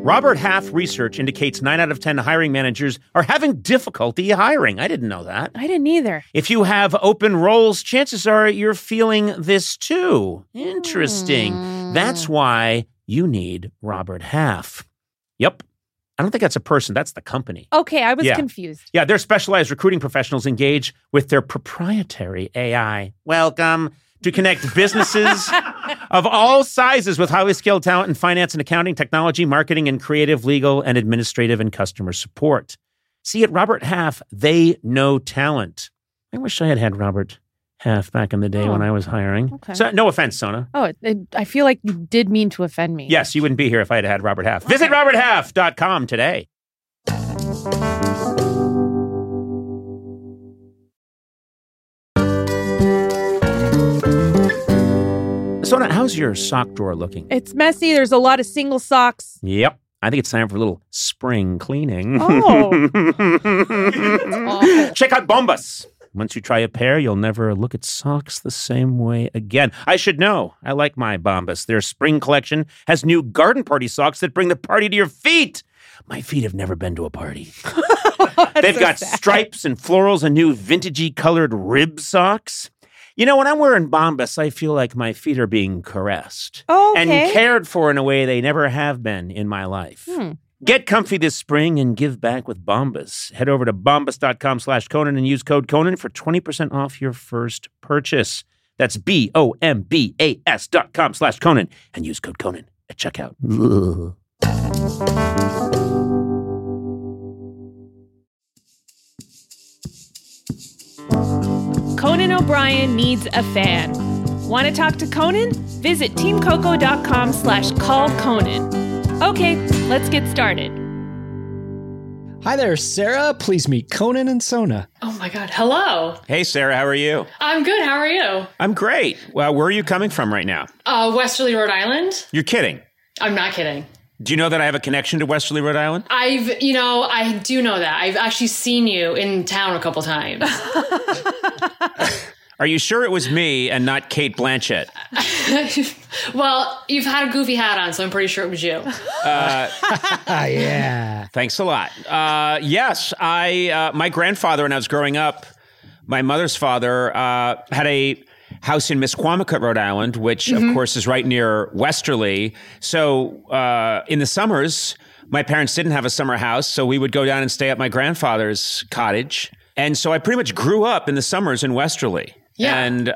Robert Half research indicates 9 out of 10 hiring managers are having difficulty hiring. I didn't know that. I didn't either. If you have open roles, chances are you're feeling this too. Interesting. That's why you need Robert Half. Yep. I don't think that's a person. That's the company. Okay, I was confused. Yeah, they're specialized recruiting professionals engaged with their proprietary AI. Welcome to connect businesses of all sizes with highly skilled talent in finance and accounting, technology, marketing, and creative, legal, and administrative and customer support. See, at Robert Half, they know talent. I wish I had had Robert Half back in the day when I was hiring. Okay. So, no offense, Sona. Oh, I feel like you did mean to offend me. Yes, you wouldn't be here if I had had Robert Half. Visit roberthalf.com today. Sona, how's your sock drawer looking? It's messy. There's a lot of single socks. Yep. I think it's time for a little spring cleaning. Oh. Check out Bombas. Once you try a pair, you'll never look at socks the same way again. I should know. I like my Bombas. Their spring collection has new garden party socks that bring the party to your feet. My feet have never been to a party. They've got stripes and florals and new vintagey colored rib socks. You know, when I'm wearing Bombas, I feel like my feet are being caressed and cared for in a way they never have been in my life. Get comfy this spring and give back with Bombas. Head over to bombas.com/Conan and use code Conan for 20% off your first purchase. That's BOMBAS.com/Conan and use code Conan at checkout. Conan O'Brien needs a fan. Want to talk to Conan? Visit teamcoco.com/callconan. Okay, let's get started. Hi there, Sarah. Please meet Conan and Sona. Oh my God. Hello. Hey, Sarah, how are you? I'm good. How are you? I'm great. Well, where are you coming from right now? Westerly, Rhode Island. You're kidding. I'm not kidding. Do you know that I have a connection to Westerly, Rhode Island? I do know that. I've actually seen you in town a couple times. Are you sure it was me and not Kate Blanchett? Well, you've had a goofy hat on, so I'm pretty sure it was you. Yeah. Thanks a lot. Yes, my grandfather, when I was growing up, my mother's father had a house in Misquamicut, Rhode Island, which, of course, is right near Westerly. So in the summers, my parents didn't have a summer house, so we would go down and stay at my grandfather's cottage. And so I pretty much grew up in the summers in Westerly. Yeah. And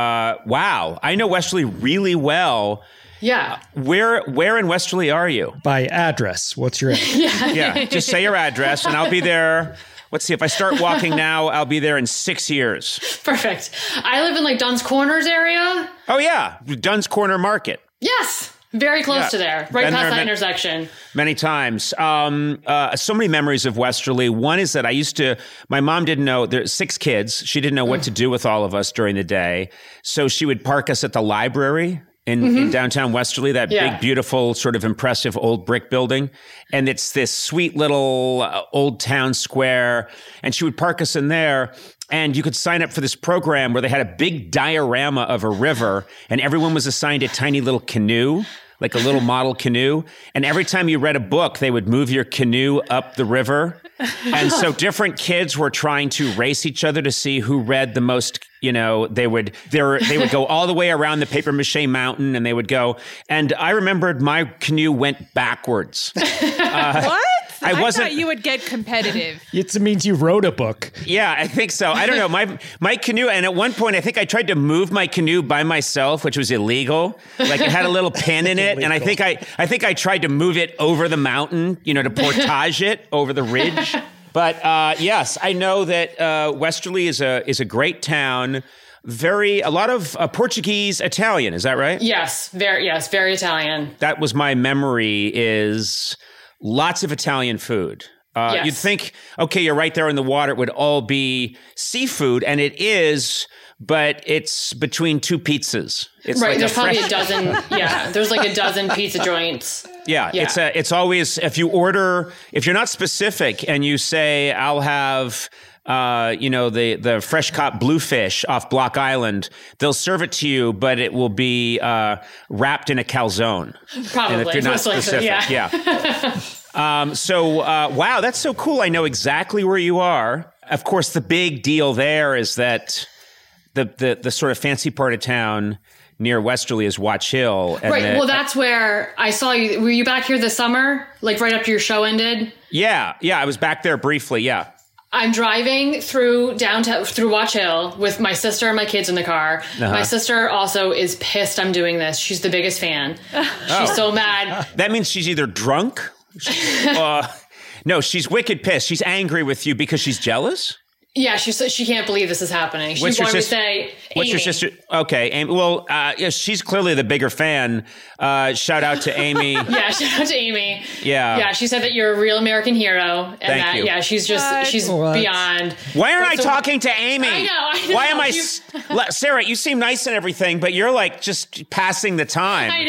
wow, I know Westerly really well. Yeah. Where in Westerly are you? By address. What's your address? Yeah, just say your address and I'll be there. Let's see, if I start walking now, I'll be there in 6 years. Perfect. I live in like Dunn's Corners area. Oh yeah, Dunn's Corner Market. Yes. Very close to there. Right past that intersection. Many times. So many memories of Westerly. One is that my mom didn't know, there's 6 kids. She didn't know what to do with all of us during the day. So she would park us at the library in downtown Westerly, that big, beautiful, sort of impressive old brick building. And it's this sweet little old town square. And she would park us in there. And you could sign up for this program where they had a big diorama of a river and everyone was assigned a tiny little canoe, like a little model canoe. And every time you read a book, they would move your canoe up the river. And so different kids were trying to race each other to see who read the most, they would go all the way around the paper mache mountain and they would go. And I remembered my canoe went backwards. What? I thought you would get competitive. It means you wrote a book. Yeah, I think so. I don't know. My canoe, and at one point, I think I tried to move my canoe by myself, which was illegal. Like it had a little pin in it, and I think I tried to move it over the mountain, to portage it over the ridge. But yes, I know that Westerly is a great town. A lot of Portuguese Italian. Is that right? Yes, very Italian. That was my memory. Is lots of Italian food. Yes. You'd think, okay, you're right there in the water. It would all be seafood, and it is, but it's between 2 pizzas. It's right. Like there's probably a dozen. Yeah. There's like a dozen pizza joints. Yeah. It's always, if you're not specific and you say, I'll have the fresh caught bluefish off Block Island, they'll serve it to you, but it will be wrapped in a calzone. Probably. And if you're not specific, yeah. Wow, that's so cool. I know exactly where you are. Of course, the big deal there is that the sort of fancy part of town near Westerly is Watch Hill. And right. Well, that's where I saw you. Were you back here this summer? Like right after your show ended? Yeah. I was back there briefly. Yeah. I'm driving through downtown, through Watch Hill with my sister and my kids in the car. Uh-huh. My sister also is pissed I'm doing this. She's the biggest fan. She's so mad. That means she's either drunk. No, she's wicked pissed. She's angry with you because she's jealous? Yeah, she can't believe this is happening. She wanted me to say, Amy. What's your sister? Okay, Amy. Well, she's clearly the bigger fan. Shout out to Amy. Yeah, shout out to Amy. Yeah. Yeah, she said that you're a real American hero. And Thank you. Yeah, she's beyond. Why aren't I talking to Amy? I know. Why am I... Sarah, you seem nice and everything, but you're like just passing the time. I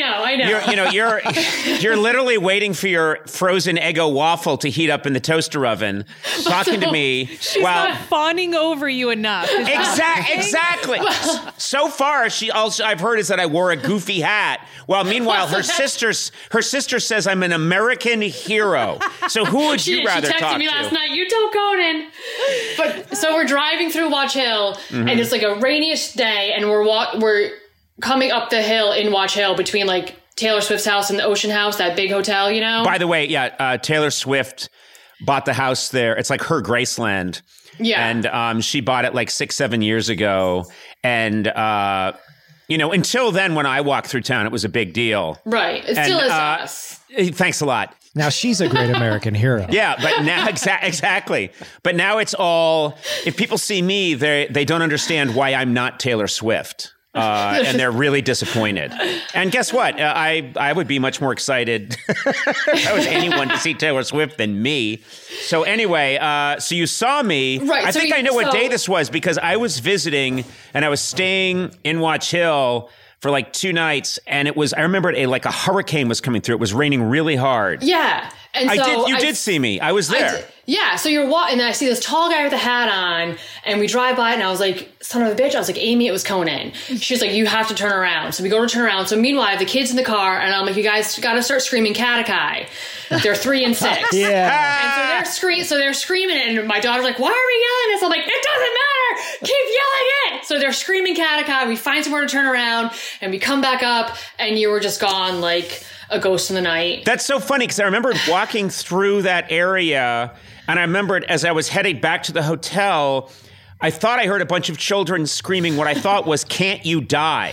know. You're literally waiting for your frozen Eggo waffle to heat up in the toaster oven, talking to me. She's not fawning over you enough. Exactly. So far, I've heard is that I wore a goofy hat. Well, meanwhile, her sister says I'm an American hero. So who would you rather talk to? She texted me last night. You told Conan. But so we're driving through Watch Hill, and it's like a rainiest day, and we're coming up the hill in Watch Hill between like Taylor Swift's house and the Ocean House, that big hotel, you know. By the way, Taylor Swift bought the house there. It's like her Graceland. Yeah. And she bought it like 6-7 years ago. And, until then, when I walked through town, it was a big deal. Right. It still is us. Thanks a lot. Now she's a great American hero. Yeah, but now, exactly. But now it's all, if people see me, they don't understand why I'm not Taylor Swift. And they're really disappointed. And guess what? I would be much more excited if I was anyone to see Taylor Swift than me. So anyway, so you saw me. Right. I know what day this was because I was visiting and I was staying in Watch Hill for like 2 nights. And I remember a hurricane was coming through. It was raining really hard. Yeah. And so you did see me. I was there. Yeah, so you're walking, and then I see this tall guy with a hat on, and we drive by, and I was like, son of a bitch. I was like, Amy, it was Conan. She's like, you have to turn around. So we go to turn around. So meanwhile, I have the kids in the car, and I'm like, you guys got to start screaming Katakai. They're 3 and 6. Yeah. And so they're screaming, and my daughter's like, why are we yelling this? I'm like, it doesn't matter. Keep yelling it. So they're screaming Katakai. We find somewhere to turn around, and we come back up, and you were just gone like a ghost in the night. That's so funny because I remember walking through that area, and I remembered as I was heading back to the hotel, I thought I heard a bunch of children screaming what I thought was, "Can't you die?"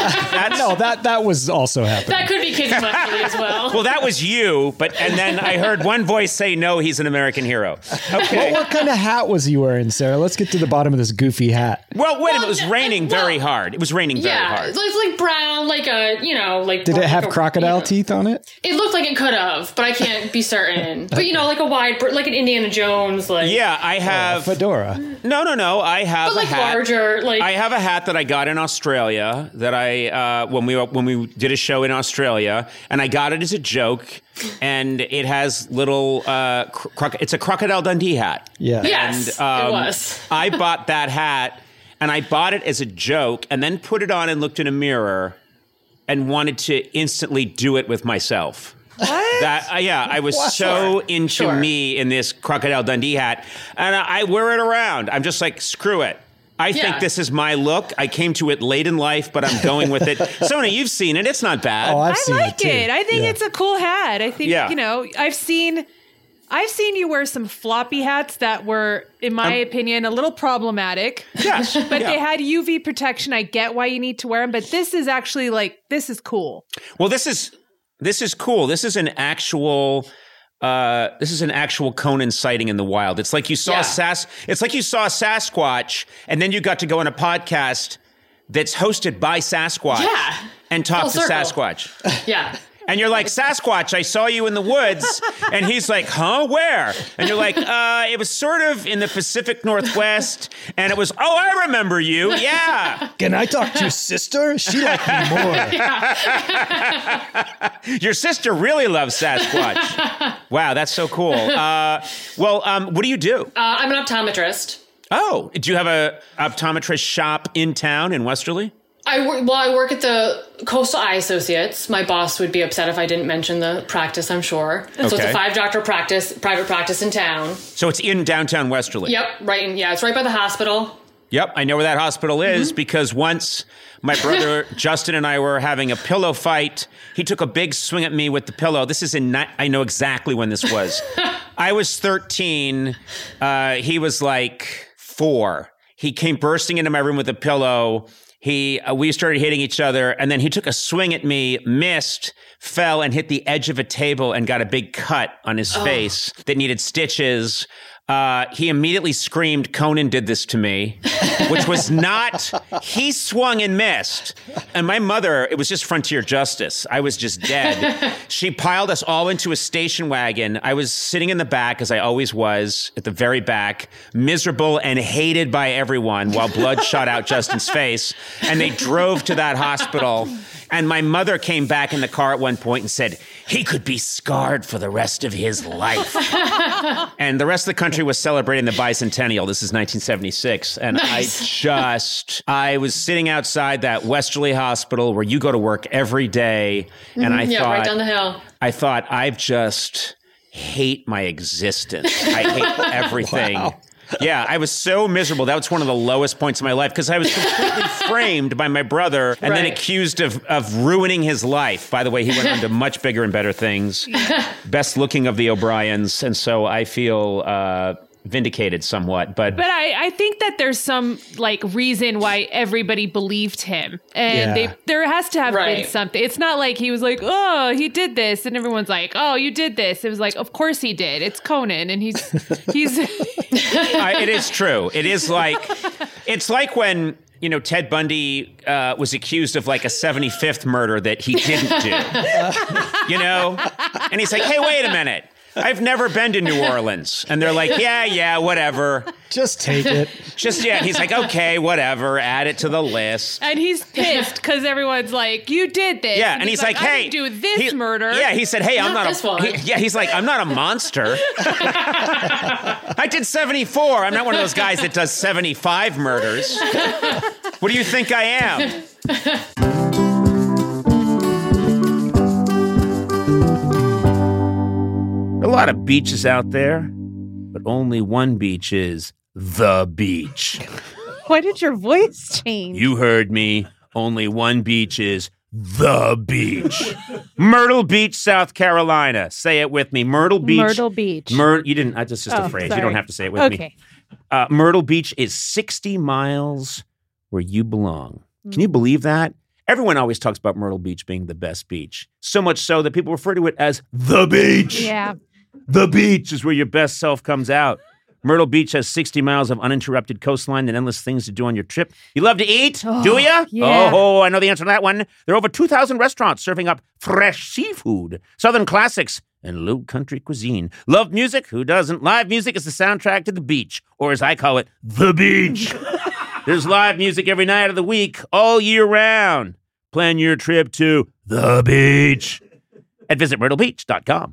That was also happening. That could be kids in Westerly as well. Well, that was you, and then I heard one voice say, "No, he's an American hero." Okay. What kind of hat was he wearing, Sarah? Let's get to the bottom of this goofy hat. Well, wait a minute. It was raining very hard. It was raining very hard. It's like brown, like Did it have crocodile teeth on it? It looked like it could have, but I can't be certain. But like a wide, like an Indiana Jones, like I have fedora. No. I have a hat. Larger, like I have a hat that I got in Australia that I when we did a show in Australia, and I got it as a joke, and it has little it's a Crocodile Dundee hat. Yeah. Yes, and, it was. I bought that hat, and I bought it as a joke, and then put it on and looked in a mirror, and wanted to instantly do it with myself. What? I was so into me in this Crocodile Dundee hat, and I wear it around. I'm just like, screw it. I think this is my look. I came to it late in life, but I'm going with it. Sona, you've seen it. It's not bad. Oh, I like it. I think it's a cool hat. I think, I've seen you wear some floppy hats that were, in my opinion, a little problematic. Yes. But they had UV protection. I get why you need to wear them, but this is actually this is cool. Well, this is cool. This is an actual Conan sighting in the wild. It's like you saw a Sasquatch, and then you got to go on a podcast that's hosted by Sasquatch and talk to Sasquatch. Yeah. And you're like, Sasquatch, I saw you in the woods. And he's like, huh, where? And you're like, it was sort of in the Pacific Northwest. And it was, oh, I remember you. Yeah. Can I talk to your sister? She liked me more. Your sister really loves Sasquatch. Wow, that's so cool. What do you do? I'm an optometrist. Oh, do you have a optometrist shop in town in Westerly? I work at the Coastal Eye Associates. My boss would be upset if I didn't mention the practice, I'm sure. So it's a 5-doctor private practice in town. So it's in downtown Westerly? Yep, it's right by the hospital. Yep, I know where that hospital is because once my brother Justin and I were having a pillow fight. He took a big swing at me with the pillow. This is I know exactly when this was. I was 13. He was like 4. He came bursting into my room with a pillow. We started hitting each other, and then he took a swing at me, missed, fell, and hit the edge of a table and got a big cut on his face that needed stitches. He immediately screamed, "Conan did this to me," which was not, he swung and missed. And my mother, it was just frontier justice. I was just dead. She piled us all into a station wagon. I was sitting in the back, as I always was, at the very back, miserable and hated by everyone while blood shot out Justin's face. And they drove to that hospital. And my mother came back in the car at one point and said, he could be scarred for the rest of his life. And the rest of the country was celebrating the bicentennial. This is 1976. And nice. I was sitting outside that Westerly Hospital where you go to work every day. And I thought, right down the hill. I thought, I just hate my existence. I hate everything. Wow. Yeah, I was so miserable. That was one of the lowest points of my life because I was completely framed by my brother and then accused of ruining his life. By the way, he went on to much bigger and better things. Best looking of the O'Briens. And so I feel vindicated somewhat. But I think that there's some reason why everybody believed him. And there has to have been something. It's not like he was like, oh, he did this. And everyone's like, oh, you did this. It was like, of course he did. It's Conan. And he's it is true. It's like when, Ted Bundy was accused of a 75th murder that he didn't do, and he's like, hey, wait a minute. I've never been to New Orleans. And they're like, yeah, whatever. Just take it. And he's like, okay, whatever. Add it to the list. And he's pissed because everyone's like, you did this. Yeah, and he's like, hey. I didn't do this murder. Yeah, he said, hey, I'm not this one. He's like, I'm not a monster. I did 74. I'm not one of those guys that does 75 murders. What do you think I am? A lot of beaches out there, but only one beach is the beach. Why did your voice change? You heard me. Only one beach is the beach. Myrtle Beach, South Carolina. Say it with me. Myrtle Beach. Myrtle Beach. You didn't. That's just a phrase. Sorry. You don't have to say it with me. Myrtle Beach is 60 miles where you belong. Can you believe that? Everyone always talks about Myrtle Beach being the best beach. So much so that people refer to it as the beach. Yeah. The beach is where your best self comes out. Myrtle Beach has 60 miles of uninterrupted coastline and endless things to do on your trip. You love to eat, do ya? Yeah. Oh, I know the answer to that one. There are over 2,000 restaurants serving up fresh seafood, southern classics, and low country cuisine. Love music? Who doesn't? Live music is the soundtrack to the beach, or as I call it, the beach. There's live music every night of the week, all year round. Plan your trip to the beach at visitmyrtlebeach.com.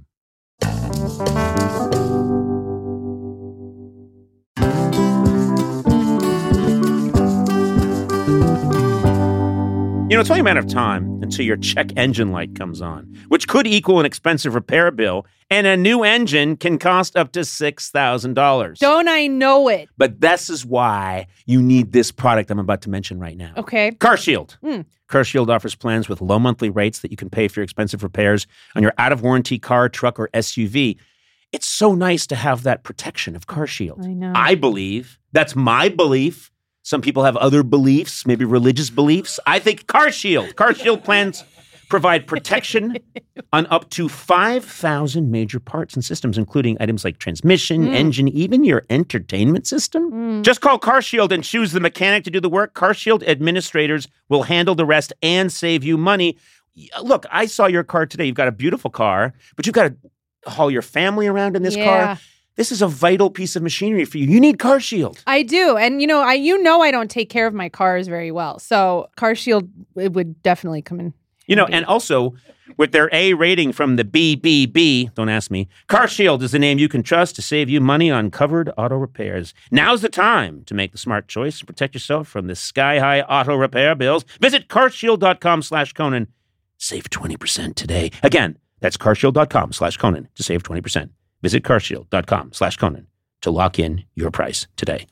It's only a matter of time until your check engine light comes on, which could equal an expensive repair bill, and a new engine can cost up to $6,000. Don't I know it? But this is why you need this product I'm about to mention right now. Okay. CarShield. CarShield offers plans with low monthly rates that you can pay for your expensive repairs on your out-of-warranty car, truck, or SUV. It's so nice to have that protection of CarShield. I know. I believe. That's my belief. Some people have other beliefs, maybe religious beliefs. I think CarShield plans provide protection on up to 5,000 major parts and systems, including items like transmission, engine, even your entertainment system. Just call CarShield and choose the mechanic to do the work. CarShield administrators will handle the rest and save you money. Look, I saw your car today. You've got a beautiful car, but you've got to haul your family around in this car. This is a vital piece of machinery for you. You need CarShield. I do. And, I don't take care of my cars very well. So CarShield, it would definitely come in handy. And also, With their A rating from the BBB, don't ask me, CarShield is the name you can trust to save you money on covered auto repairs. Now's the time to make the smart choice and protect yourself from the sky-high auto repair bills. Visit carshield.com/Conan. Save 20% today. Again, that's carshield.com/Conan to save 20%. Visit carshield.com/Conan to lock in your price today.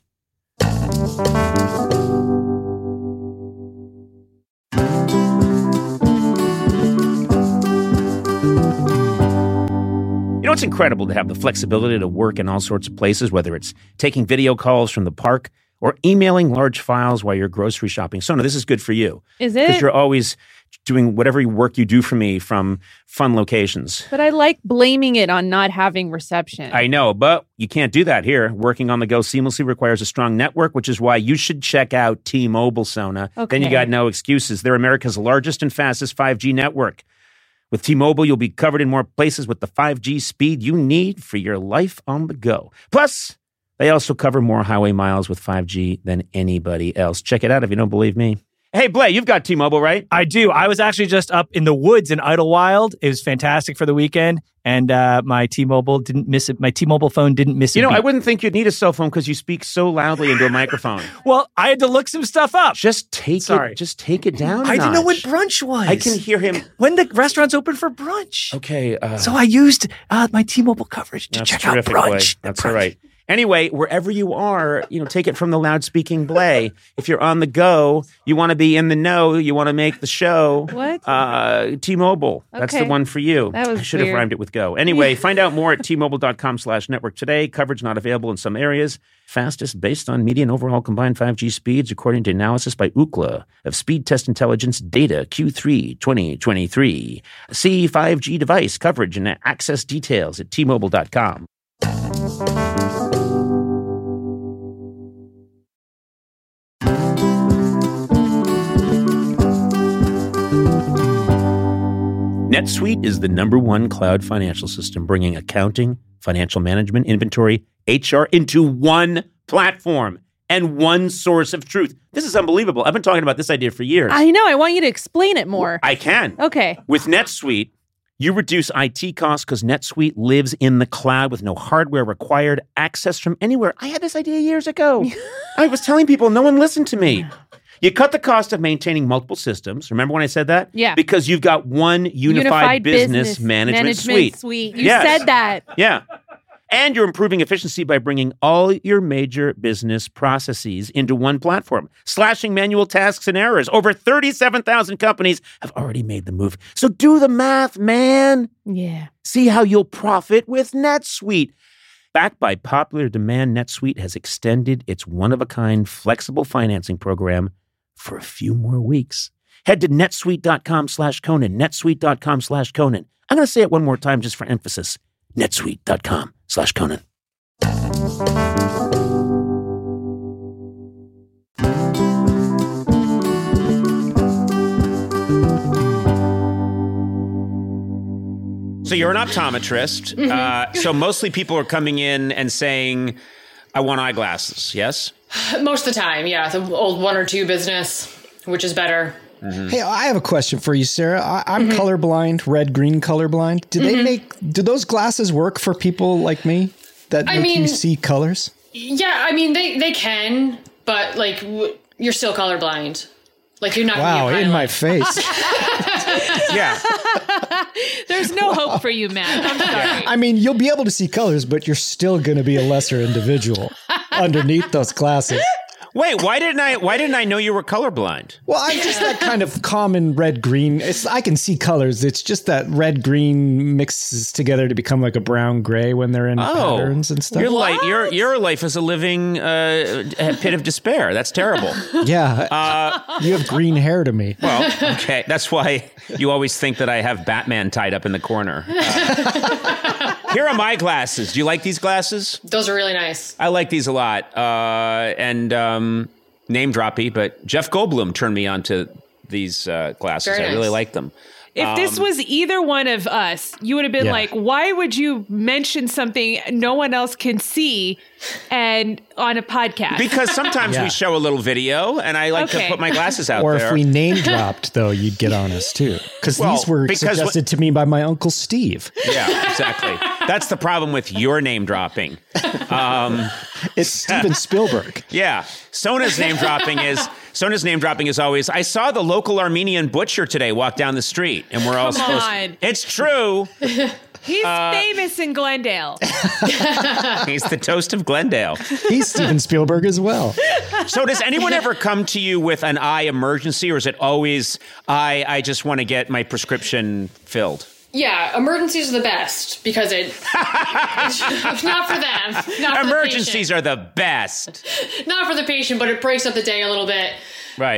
You know, it's incredible to have the flexibility to work in all sorts of places, whether it's taking video calls from the park or emailing large files while you're grocery shopping. Sona, this is good for you. Is it? Because you're always doing whatever work you do for me from fun locations. But I like blaming it on not having reception. I know, but you can't do that here. Working on the go seamlessly requires a strong network, which is why you should check out T-Mobile, Sona. Okay. Then you got no excuses. They're America's largest and fastest 5G network. With T-Mobile, you'll be covered in more places with the 5G speed you need for your life on the go. Plus, they also cover more highway miles with 5G than anybody else. Check it out if you don't believe me. Hey, Blay, you've got T-Mobile, right? I do. I was actually just up in the woods in Idlewild. It was fantastic for the weekend, and my T-Mobile didn't miss it. My T-Mobile phone didn't miss it. You know, I wouldn't think you'd need a cell phone because you speak so loudly into a microphone. Well, I had to look some stuff up. Just take it down. I didn't know when brunch was. I can hear him. When the restaurant's open for brunch. Okay. So I used my T-Mobile coverage to check out brunch. Blay. That's all right. Anyway, wherever you are, take it from the loud-speaking Blay. If you're on the go, you want to be in the know, you want to make the show. What? T-Mobile. That's the one for you. That was I should have rhymed it with go. Anyway, find out more at T-Mobile.com/network today. Coverage not available in some areas. Fastest based on median overall combined 5G speeds, according to analysis by Ookla of Speed Test Intelligence data Q3 2023. See 5G device coverage and access details at T-Mobile.com. NetSuite is the #1 cloud financial system, bringing accounting, financial management, inventory, HR into one platform and one source of truth. This is unbelievable. I've been talking about this idea for years. I know. I want you to explain it more. I can. Okay. With NetSuite, you reduce IT costs because NetSuite lives in the cloud with no hardware required, access from anywhere. I had this idea years ago. I was telling people, no one listened to me. You cut the cost of maintaining multiple systems. Remember when I said that? Yeah. Because you've got one unified business management suite. You said that. Yeah. And you're improving efficiency by bringing all your major business processes into one platform, slashing manual tasks and errors. Over 37,000 companies have already made the move. So do the math, man. Yeah. See how you'll profit with NetSuite. Backed by popular demand, NetSuite has extended its one-of-a-kind flexible financing program for a few more weeks. Head to netsuite.com/Conan, netsuite.com/Conan. I'm going to say it one more time just for emphasis. netsuite.com/Conan. So you're an optometrist. Mm-hmm. So mostly people are coming in and saying, I want eyeglasses, yes? Most of the time, yeah. The old one or two business, which is better. Mm-hmm. Hey, I have a question for you, Sarah. I'm colorblind, red-green colorblind. Do those glasses work for people like me that make you see colors? Yeah, I mean, they can, but you're still colorblind. Like you're not. Wow, in my face. Yeah. There's no hope for you, Matt. I'm sorry. I mean, you'll be able to see colors, but you're still going to be a lesser individual underneath those glasses. Wait, why didn't I know you were colorblind? Well, I'm just that kind of common red-green. I can see colors. It's just that red-green mixes together to become like a brown-gray when they're in patterns and stuff. Your life is a living pit of despair. That's terrible. Yeah. You have green hair to me. Well, okay. That's why you always think that I have Batman tied up in the corner. Here are my glasses. Do you like these glasses? Those are really nice. I like these a lot. Name droppy, but Jeff Goldblum turned me onto these glasses. Very I really nice. like them. If this was either one of us, you would have been like, why would you mention something no one else can see and on a podcast? Because sometimes we show a little video, and I like to put my glasses out or there. Or if we name dropped, though, you'd get on us, too. Because these were suggested to me by my Uncle Steve. Yeah, exactly. That's the problem with your name dropping. It's Steven Spielberg. Yeah. Sona's name dropping is always, I saw the local Armenian butcher today walk down the street, and we're all It's true. He's famous in Glendale. He's the toast of Glendale. He's Steven Spielberg as well. So does anyone ever come to you with an eye emergency, or is it always, I just want to get my prescription filled? Yeah, emergencies are the best because it's not for them. Not for emergencies are the best. Not for the patient, but it breaks up the day a little bit. Right.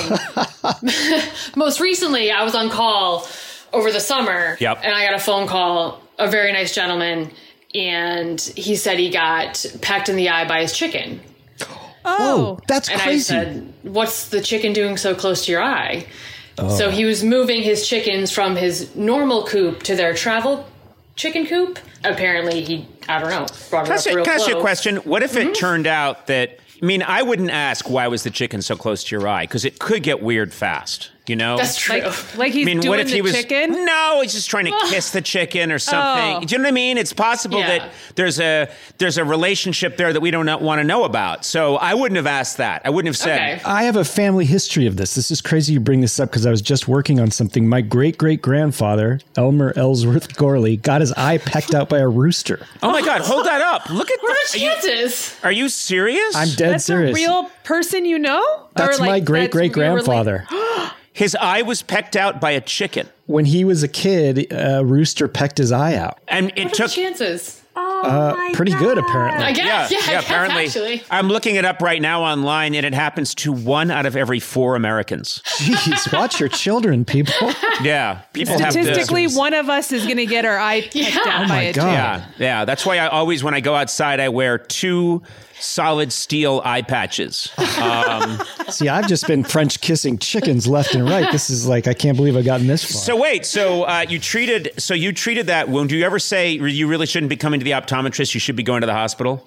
Most recently, I was on call over the summer, and I got a phone call, a very nice gentleman, and he said he got pecked in the eye by his chicken. Oh, that's crazy. And I said, what's the chicken doing so close to your eye? Oh. So he was moving his chickens from his normal coop to their travel chicken coop. Apparently he, I don't know, brought it up real close. Can I ask you a question? What if it turned out that, I mean, I wouldn't ask why was the chicken so close to your eye, because it could get weird fast. You know, that's true. Like he's doing what if he was, chicken? No, he's just trying to kiss the chicken or something. Do you know what I mean? It's possible that there's a relationship there that we don't want to know about. So I wouldn't have asked that. I wouldn't have said. Okay. I have a family history of this. This is crazy you bring this up because I was just working on something. My great-great-grandfather, Elmer Ellsworth Gorley, got his eye pecked out by a rooster. Oh my God! Hold that up. Look at what are the chances? Are you serious? I'm dead serious. That's a real person you know? That's my great-great-grandfather. His eye was pecked out by a chicken. When he was a kid, a rooster pecked his eye out. And it what took are the chances? Pretty good, apparently. I guess, yeah, apparently. Actually. I'm looking it up right now online, and it happens to 1 out of every 4 Americans. Jeez, watch your children, people. Yeah, people statistically, have to. one of us is going to get our eye pecked out by a chicken. Yeah. That's why I always, when I go outside, I wear 2 solid steel eye patches. See, I've just been French kissing chickens left and right. This is like, I can't believe I've gotten this far. So wait, you treated that wound. Do you ever say you really shouldn't be coming to the optometrist? You should be going to the hospital?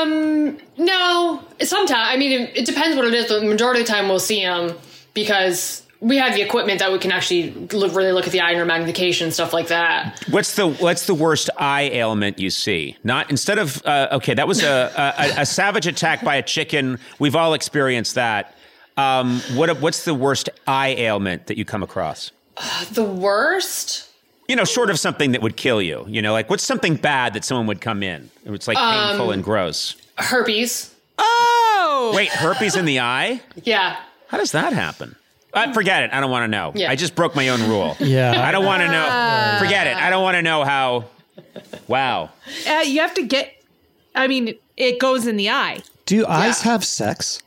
No. Sometimes, I mean, it depends what it is. The majority of the time we'll see them because we have the equipment that we can actually really look at the eye under magnification and stuff like that. What's the worst eye ailment you see? Not instead of that was a savage attack by a chicken. We've all experienced that. What's the worst eye ailment that you come across? The worst? You know, short of something that would kill you. You know, like what's something bad that someone would come in? It's like painful and gross. Herpes. Oh! Wait, herpes in the eye? Yeah. How does that happen? Forget it. I don't want to know. Yeah. I just broke my own rule. Yeah. I don't want to know. Forget it. I don't want to know how. Wow. You have to get. I mean, it goes in the eye. Do eyes have sex?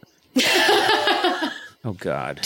Oh God.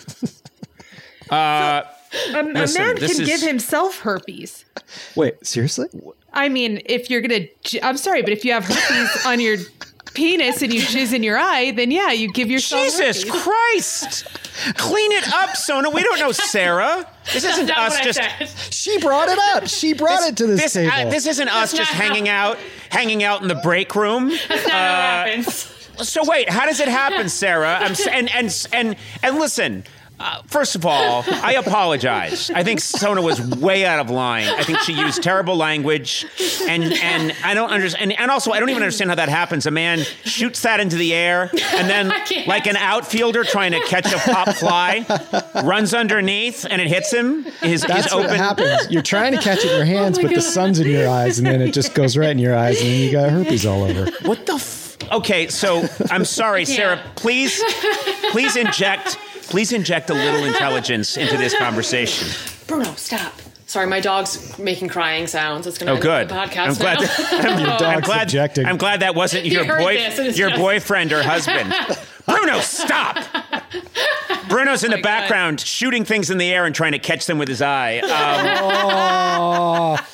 A man can give himself herpes. Wait, seriously? I mean, if you're gonna, I'm sorry, but if you have herpes on your penis and you jizz in your eye, then yeah, you give yourself Jesus herpes. Christ! Clean it up, Sona. We don't know Sarah. This isn't us just. She brought it up. She brought it to this table. This isn't us just hanging out in the break room. That's not how it happens. So wait, how does it happen, Sarah? And listen. First of all, I apologize. I think Sona was way out of line. I think she used terrible language, and I don't understand. And also, I don't even understand how that happens. A man shoots that into the air, and then, like an outfielder trying to catch a pop fly, runs underneath, and it hits him. That's what happens. You're trying to catch it in your hands, but the sun's in your eyes, and then it just goes right in your eyes, and then you got herpes all over. What the? Okay, so I'm sorry, Sarah. Please inject a little intelligence into this conversation. Bruno, stop. Sorry, my dog's making crying sounds. It's going to good. The podcast I'm glad. I'm glad that wasn't your boyfriend or husband. Bruno, stop. Bruno's in the background shooting things in the air and trying to catch them with his eye.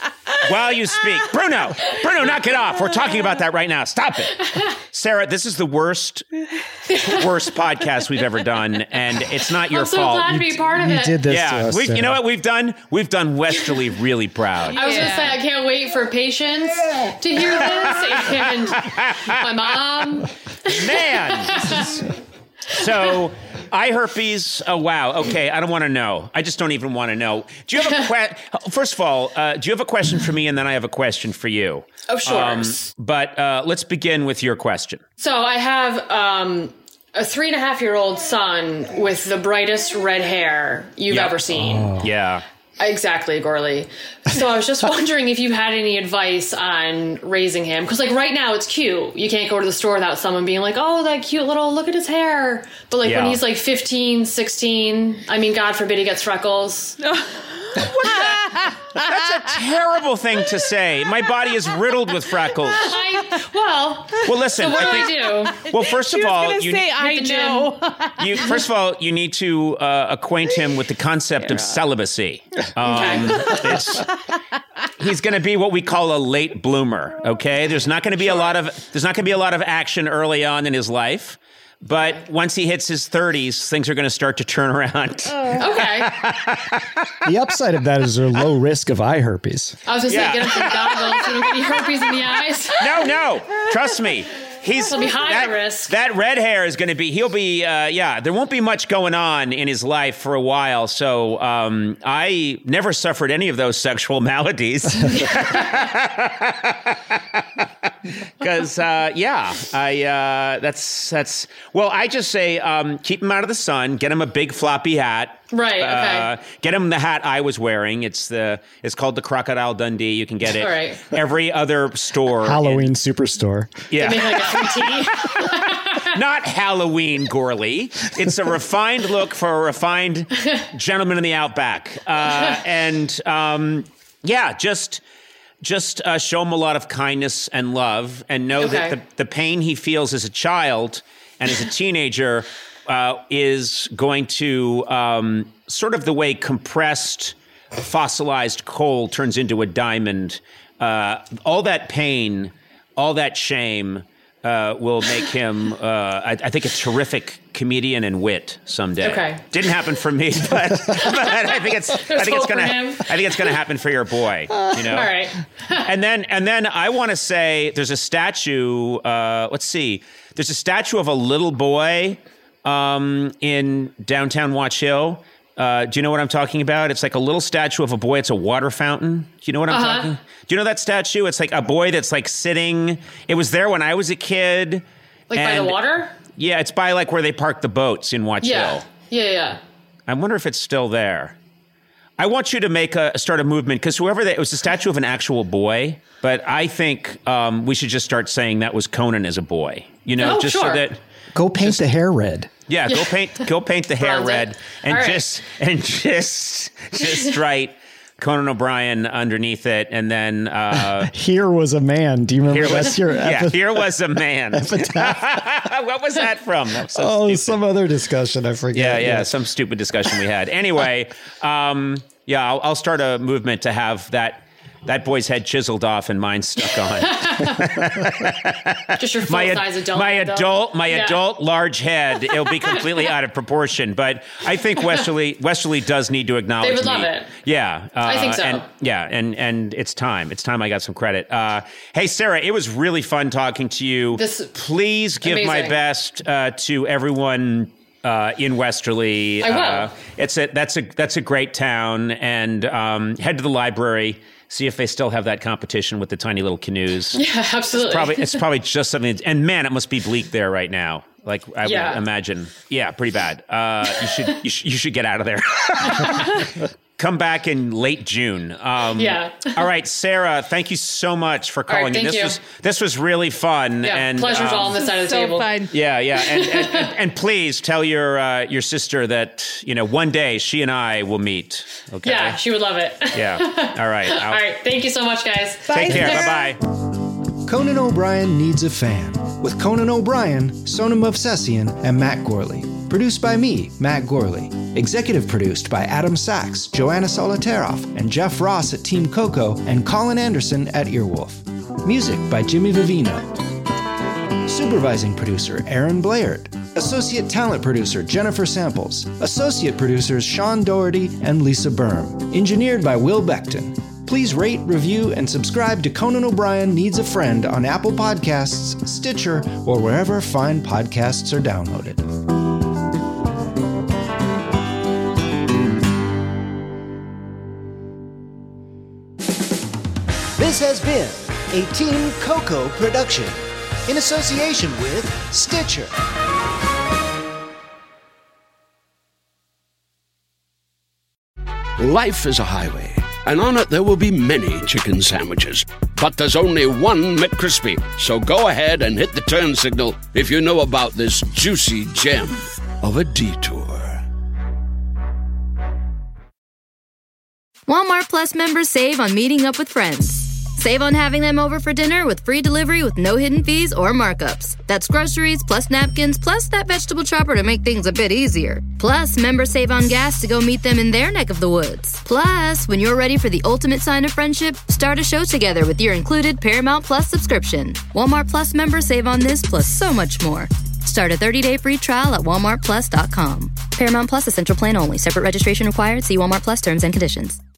while you speak. Bruno, knock it off. We're talking about that right now. Stop it. Sarah, this is the worst podcast we've ever done, and it's not your fault. I'm so glad to be part of it. You did this to us, you know what we've done? We've done Westerly really proud. I was going to say, I can't wait for Patience to hear this, and my mom. Man. So, eye herpes. Oh, wow. Okay, I don't want to know. I just don't even want to know. Do you have a First of all, do you have a question for me? And then I have a question for you. Oh, sure. But let's begin with your question. So I have a 3.5-year-old son with the brightest red hair you've ever seen. Oh. Yeah. Exactly, Gorley. So I was just wondering if you had any advice on raising him. Because, like, right now it's cute. You can't go to the store without someone being like, oh, that cute little, look at his hair. But, like, when he's, like, 15, 16, I mean, God forbid he gets freckles. That's a terrible thing to say. My body is riddled with freckles. Well, listen. So what do I do? Well, first of all, First of all, you need to acquaint him with the concept of celibacy. He's going to be what we call a late bloomer. Okay, there's not going to be a lot of action early on in his life. But once he hits his 30s, things are going to start to turn around. Okay. The upside of that is there's low risk of eye herpes. I was going to say, get him some goggles so you don't get any herpes in the eyes. No. Trust me. He'll be high risk. That red hair is going to be, there won't be much going on in his life for a while. So I never suffered any of those sexual maladies. Because, I just say, keep him out of the sun, get him a big floppy hat. Right, okay. Get him the hat I was wearing. It's called the Crocodile Dundee. You can get it every other store. Halloween superstore. Yeah. They make like a 3T. Not Halloween, Gorley. It's a refined look for a refined gentleman in the outback. Just show him a lot of kindness and love, and know that the pain he feels as a child and as a teenager is going to sort of the way compressed, fossilized coal turns into a diamond. All that pain, all that shame will make him, I think, a terrific comedian and wit someday. Okay. Didn't happen for me, but I think it's gonna happen for your boy. You know. All right. and then I want to say there's a statue. Let's see. There's a statue of a little boy in downtown Watch Hill. Do you know what I'm talking about? It's like a little statue of a boy. It's a water fountain. Do you know what I'm talking? Do you know that statue? It's like a boy that's like sitting. It was there when I was a kid. Like by the water? Yeah, it's by like where they park the boats in Watch Hill. Yeah. I wonder if it's still there. I want you to start a movement, because it was a statue of an actual boy, but I think we should just start saying that was Conan as a boy. You know, so that. Go paint the hair red. Yeah, go paint the hair red, and just write Conan O'Brien underneath it, and then here was a man. Do you remember that's your here was a man. What was that from? That was so some other discussion. I forget. Yeah, some stupid discussion we had. Anyway, I'll start a movement to have that boy's head chiseled off and mine stuck on. Just your full-size adult. My adult large head. It'll be completely out of proportion. But I think Westerly does need to acknowledge me. They would love it. Yeah. I think so. And it's time. It's time I got some credit. Hey, Sarah, it was really fun talking to you. Please give amazing. my best to everyone in Westerly. I will. That's a great town. And head to the library. See if they still have that competition with the tiny little canoes. Yeah, absolutely. It's probably just something. And man, it must be bleak there right now. Like I would imagine. Yeah, pretty bad. You should get out of there. Come back in late June. All right, Sarah, thank you so much for calling in. This was really fun. Yeah, and pleasure's all on this side of the table. Fun. Yeah. And please tell your sister that, one day she and I will meet. Okay. Yeah, she would love it. Yeah. All right. All right. Thank you so much, guys. Take care. Bye-bye. Conan O'Brien Needs a Fan with Conan O'Brien, Sonam Movsesian, and Matt Gorley. Produced by me, Matt Gorley. Executive produced by Adam Sachs, Joanna Solotaroff, and Jeff Ross at Team Coco, and Colin Anderson at Earwolf. Music by Jimmy Vivino. Supervising producer, Aaron Blaird. Associate talent producer, Jennifer Samples. Associate producers, Sean Doherty and Lisa Berm. Engineered by Will Beckton. Please rate, review, and subscribe to Conan O'Brien Needs a Friend on Apple Podcasts, Stitcher, or wherever fine podcasts are downloaded. This has been a Team Coco production in association with Stitcher. Life is a highway, and on it there will be many chicken sandwiches. But there's only one McCrispy. So go ahead and hit the turn signal if you know about this juicy gem of a detour. Walmart Plus members save on meeting up with friends. Save on having them over for dinner with free delivery with no hidden fees or markups. That's groceries, plus napkins, plus that vegetable chopper to make things a bit easier. Plus, members save on gas to go meet them in their neck of the woods. Plus, when you're ready for the ultimate sign of friendship, start a show together with your included Paramount Plus subscription. Walmart Plus members save on this plus so much more. Start a 30-day free trial at walmartplus.com. Paramount Plus Essential Plan only. Separate registration required. See Walmart Plus terms and conditions.